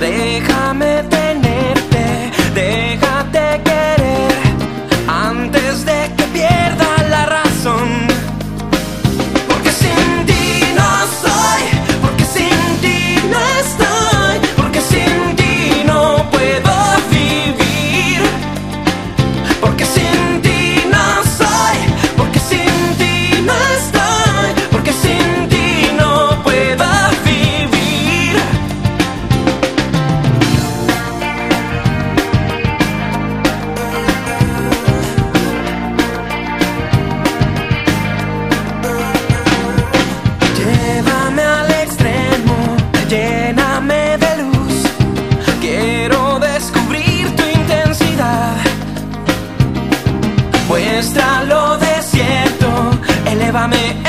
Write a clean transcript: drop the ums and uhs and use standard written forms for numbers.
Déjame tenerte, déjate querer antes de que pierda la razón. Porque sin ti no soy, porque sin ti no estoy, porque sin ti no puedo vivir. Porque sin ti no soy, porque sin ti no estoy, porque sin ti no puedo vivir. Llévame al extremo, lléname de luz. Quiero descubrir tu intensidad. Muestra lo desierto, elévame